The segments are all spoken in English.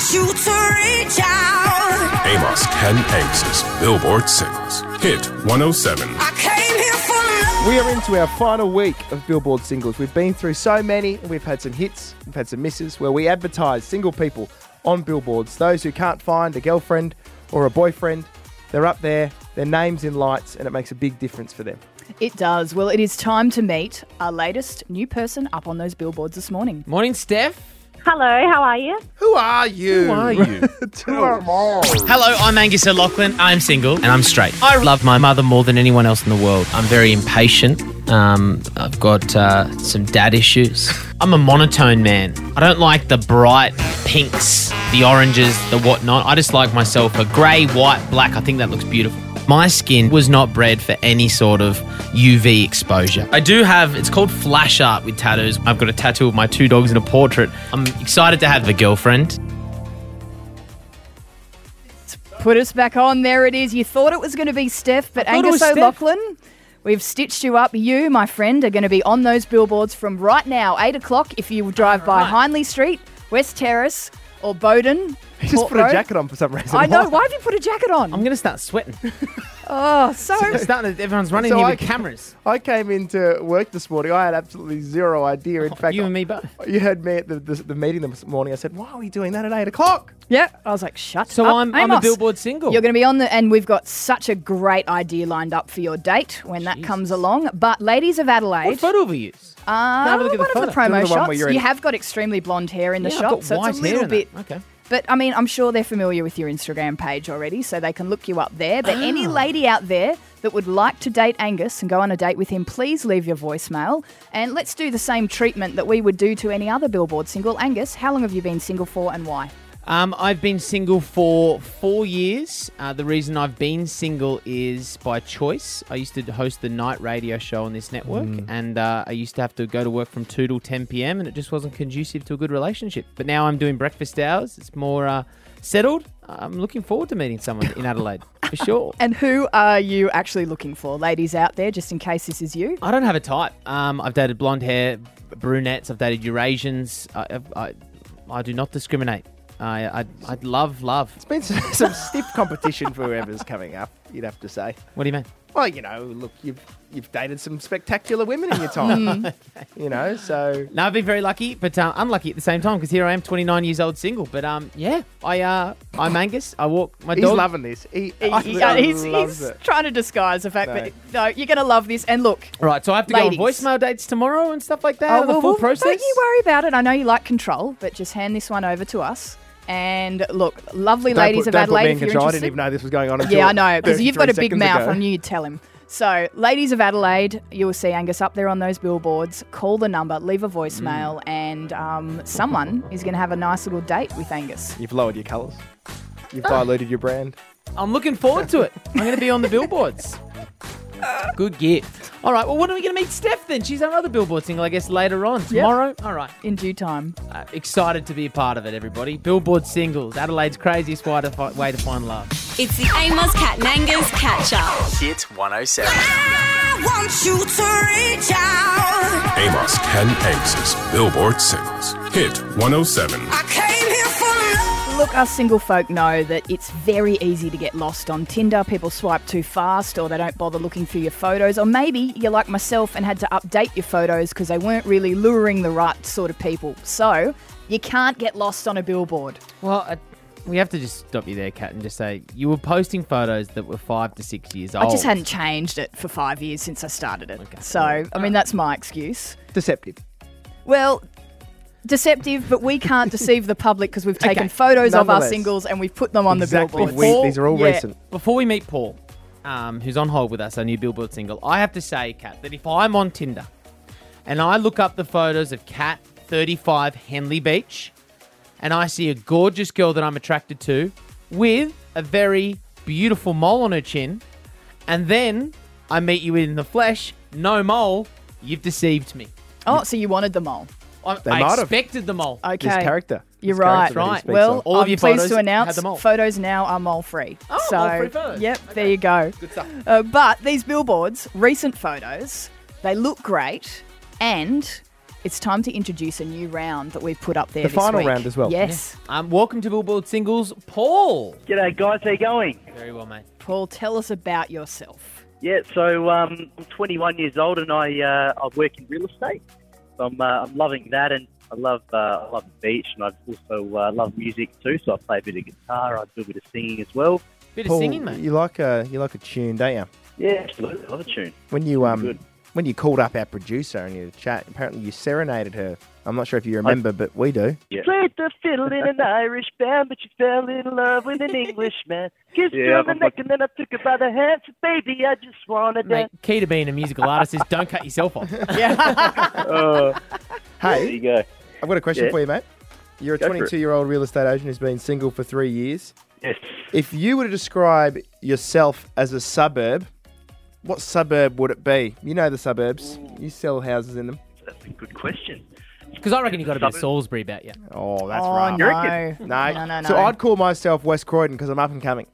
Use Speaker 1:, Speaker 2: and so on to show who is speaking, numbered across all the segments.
Speaker 1: want you to reach out.
Speaker 2: Amos, Ken, Angus' Billboard Singles. Hit 107.
Speaker 1: I came here for love.
Speaker 3: We are into our final week of Billboard Singles. We've been through so many, and we've had some hits, we've had some misses, where we advertise single people on billboards. Those who can't find a girlfriend or a boyfriend, they're up there, their name's in lights, and it makes a big difference for them.
Speaker 4: It does. Well, it is time to meet our latest new person up on those billboards this morning.
Speaker 5: Morning, Steph.
Speaker 6: Hello, how are you?
Speaker 3: Who are you?
Speaker 5: Who are you?
Speaker 7: Hello, I'm Angus O'Loughlin. I'm single and I'm straight. I love my mother more than anyone else in the world. I'm very impatient. I've got some dad issues. I'm a monotone man. I don't like the bright pinks, the oranges, the whatnot. I just like myself a grey, white, black. I think that looks beautiful. My skin was not bred for any sort of UV exposure. I do have, it's called flash art with tattoos. I've got a tattoo of my two dogs and a portrait. I'm excited to have a girlfriend.
Speaker 4: Put us back on. There it is. You thought it was going to be Steph, but Angus O'Loughlin, we've stitched you up. You, my friend, are going to be on those billboards from right now, 8 o'clock, if you drive by Hindley Street, West Terrace, or Bowden.
Speaker 3: He just put a jacket on for some reason.
Speaker 4: I know. Why have you put a jacket on?
Speaker 5: I'm going to start sweating. Everyone's running here with cameras.
Speaker 3: I came into work this morning. I had absolutely zero idea. In fact,
Speaker 5: you and me both.
Speaker 3: You heard me at the meeting this morning. I said, why are we doing that at 8 o'clock?
Speaker 4: Yeah. I was like, shut
Speaker 5: So
Speaker 4: up,
Speaker 5: I'm a
Speaker 4: Amos.
Speaker 5: billboard single.
Speaker 4: You're going to be on and we've got such a great idea lined up for your date when that comes along. But ladies of Adelaide.
Speaker 5: What photo have we used?
Speaker 4: Have
Speaker 5: a look at the
Speaker 4: one of the
Speaker 5: photo.
Speaker 4: promo
Speaker 3: The one where
Speaker 4: shots.
Speaker 3: you're in-
Speaker 4: You have got extremely blonde hair in the
Speaker 5: Yeah,
Speaker 4: shot,
Speaker 5: I've got
Speaker 4: so
Speaker 5: white
Speaker 4: it's a
Speaker 5: hair
Speaker 4: little
Speaker 5: in
Speaker 4: bit.
Speaker 5: that. Okay.
Speaker 4: But, I mean, I'm sure they're familiar with your Instagram page already, so they can look you up there. But any lady out there that would like to date Angus and go on a date with him, please leave your voicemail. And let's do the same treatment that we would do to any other billboard single. Angus, how long have you been single for and why?
Speaker 7: I've been single for 4 years. The reason I've been single is by choice. I used to host the night radio show on this network, and I used to have to go to work from 2 till 10 p.m, and it just wasn't conducive to a good relationship. But now I'm doing breakfast hours. It's more settled. I'm looking forward to meeting someone in Adelaide, for sure.
Speaker 4: And who are you actually looking for? Ladies out there, just in case this is you.
Speaker 7: I don't have a type. I've dated blonde hair, brunettes. I've dated Eurasians. I do not discriminate. I'd love.
Speaker 3: It's been some stiff competition for whoever's coming up, you'd have to say.
Speaker 7: What do you mean?
Speaker 3: Well, you know, look, you've dated some spectacular women in your time. You know, so...
Speaker 7: No, I've been very lucky, but unlucky at the same time because here I am, 29 years old, single. But yeah, I'm Angus. I walk my dog.
Speaker 3: He's loving this. He's
Speaker 4: Trying to disguise the fact that no, you're going to love this. And look,
Speaker 7: Right, so I have to
Speaker 4: ladies.
Speaker 7: go on voicemail dates tomorrow and stuff like that. The full process.
Speaker 4: Don't you worry about it. I know you like control, but just hand this one over to us. And look, lovely ladies of Adelaide, if you're
Speaker 3: I
Speaker 4: interested.
Speaker 3: didn't even know this was going on until
Speaker 4: Yeah, I know, because you've got a big
Speaker 3: 33
Speaker 4: mouth.
Speaker 3: seconds
Speaker 4: I knew you'd tell him. So, ladies of Adelaide, you will see Angus up there on those billboards. Call the number, leave a voicemail, and someone is going to have a nice little date with Angus.
Speaker 3: You've lowered your colours. You've diluted your brand.
Speaker 7: I'm looking forward to it. I'm going to be on the billboards. Good gift. All right, well, when are we going to meet Steph then? She's another billboard single, I guess, later on. Tomorrow? All right.
Speaker 4: In due time.
Speaker 7: Excited to be a part of it, everybody. Billboard singles, Adelaide's craziest way to find love.
Speaker 1: It's the Amos, Cat and Angus catch up.
Speaker 8: Hit 107.
Speaker 1: I want you to reach out.
Speaker 2: Amos, Ken, Angus' Billboard Singles. Hit 107.
Speaker 1: I came here for love.
Speaker 4: Look, us single folk know that it's very easy to get lost on Tinder. People swipe too fast or they don't bother looking through your photos. Or maybe you're like myself and had to update your photos because they weren't really luring the right sort of people. So you can't get lost on a billboard.
Speaker 7: Well, we have to just stop you there, Kat, and just say you were posting photos that were 5 to 6 years old.
Speaker 4: I just hadn't changed it for 5 years since I started it. Okay. So, I mean, that's my excuse.
Speaker 3: Deceptive.
Speaker 4: Well, deceptive, but we can't deceive the public because we've taken photos of our
Speaker 3: Nonetheless.
Speaker 4: singles and we've put them on the billboard.
Speaker 3: These are all recent.
Speaker 7: Before we meet Paul, who's on hold with us, our new Billboard single, I have to say, Kat, that if I'm on Tinder and I look up the photos of Kat, 35, Henley Beach, and I see a gorgeous girl that I'm attracted to with a very beautiful mole on her chin, and then I meet you in the flesh, no mole, you've deceived me.
Speaker 4: Oh, so you wanted the mole.
Speaker 3: They
Speaker 7: I
Speaker 3: might have.
Speaker 7: expected the mole.
Speaker 4: Okay.
Speaker 3: His character.
Speaker 4: You're
Speaker 3: His
Speaker 4: right.
Speaker 3: character that he
Speaker 7: Right.
Speaker 3: speaks
Speaker 4: Well,
Speaker 3: of.
Speaker 7: All of
Speaker 4: I'm
Speaker 7: your
Speaker 4: pleased
Speaker 7: photos
Speaker 4: to announce
Speaker 7: had the mole.
Speaker 4: photos now are mole-free.
Speaker 7: Oh,
Speaker 4: so,
Speaker 7: mole-free photos.
Speaker 4: Yep,
Speaker 7: Okay.
Speaker 4: there you go.
Speaker 7: Good stuff.
Speaker 4: But these billboards, recent photos, they look great and it's time to introduce a new round that we've put up there
Speaker 3: The
Speaker 4: this
Speaker 3: final
Speaker 4: week.
Speaker 3: round as well.
Speaker 4: Yes.
Speaker 5: Welcome to Billboard Singles, Paul.
Speaker 6: G'day guys, how you going?
Speaker 7: Very well, mate.
Speaker 4: Paul, tell us about yourself.
Speaker 6: Yeah, so I'm 21 years old and I work in real estate. So I'm loving that, and I love the beach, and I also love music too. So I play a bit of guitar, I do a bit of singing as well.
Speaker 7: Bit
Speaker 3: Paul,
Speaker 7: of singing, mate.
Speaker 3: you like a tune, don't you?
Speaker 6: Yeah, absolutely, I love a tune.
Speaker 3: When you
Speaker 6: Good.
Speaker 3: when you called up our producer and you chat, apparently you serenaded her. I'm not sure if you remember, but we do.
Speaker 6: Yeah.
Speaker 8: Played the fiddle in an Irish band, but she fell in love with an Englishman. Kissed her on the neck and then I took her by the hand. Said, baby, I just wanna
Speaker 5: Mate,
Speaker 8: dance.
Speaker 5: key to being a musical artist is don't cut yourself off.
Speaker 6: There
Speaker 3: Hey,
Speaker 6: you go.
Speaker 3: I've got a question
Speaker 6: Yeah.
Speaker 3: for you, mate. You're a
Speaker 6: Go for it.
Speaker 3: 22-year-old real estate agent who's been single for 3 years.
Speaker 6: Yes.
Speaker 3: If you were to describe yourself as a suburb, what suburb would it be? You know the suburbs. You sell houses in them.
Speaker 6: That's a good question.
Speaker 5: Because I reckon you got a bit of Salisbury about you.
Speaker 3: Oh, that's
Speaker 4: Oh,
Speaker 3: right.
Speaker 4: no.
Speaker 6: reckon?
Speaker 3: No.
Speaker 4: No.
Speaker 3: So I'd call myself West Croydon because I'm up and coming.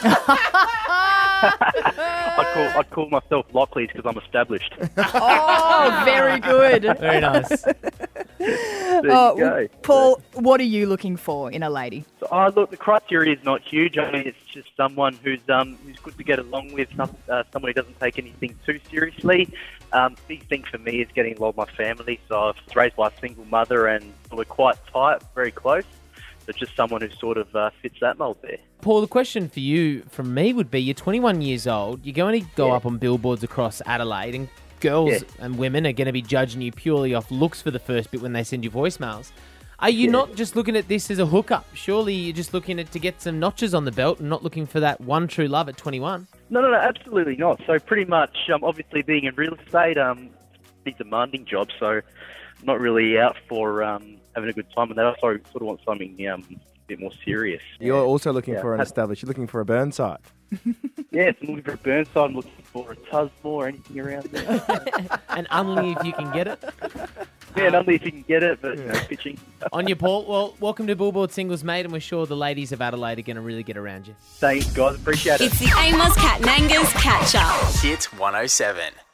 Speaker 6: I'd call myself Lockleys because I'm established.
Speaker 4: Oh, very good.
Speaker 5: Very nice.
Speaker 6: There you
Speaker 4: Oh,
Speaker 6: go.
Speaker 4: Paul, what are you looking for in a lady?
Speaker 6: So, look, the criteria is not huge. I mean, it's just someone who's good to get along with, someone who doesn't take anything too seriously. Big thing for me is getting along with my family. So I was raised by a single mother, and we're quite tight, very close. So just someone who sort of fits that mould there.
Speaker 5: Paul, the question for you from me would be, you're 21 years old, you're going to go up on billboards across Adelaide, and girls and women are going to be judging you purely off looks for the first bit when they send you voicemails. Are you not just looking at this as a hookup? Surely you're just looking to get some notches on the belt and not looking for that one true love at 21.
Speaker 6: No, absolutely not. So pretty much, obviously being in real estate, it's a big demanding job, so I'm not really out for having a good time with that. I sort of want something a bit more serious.
Speaker 3: You're also looking
Speaker 6: Yeah.
Speaker 3: for an established. You're looking for a burn site.
Speaker 6: Yeah, I'm looking for a Burnside, I'm looking for a Tusmore or anything around there.
Speaker 5: And only if you can get it.
Speaker 6: Yeah, not only if you can get it, but pitching.
Speaker 5: On you, Paul. Well, welcome to Billboard Singles, mate, and we're sure the ladies of Adelaide are going to really get around you.
Speaker 6: Thanks, guys. Appreciate it.
Speaker 9: It's the Amos Cat Nangas Catch Up.
Speaker 10: Hit 107.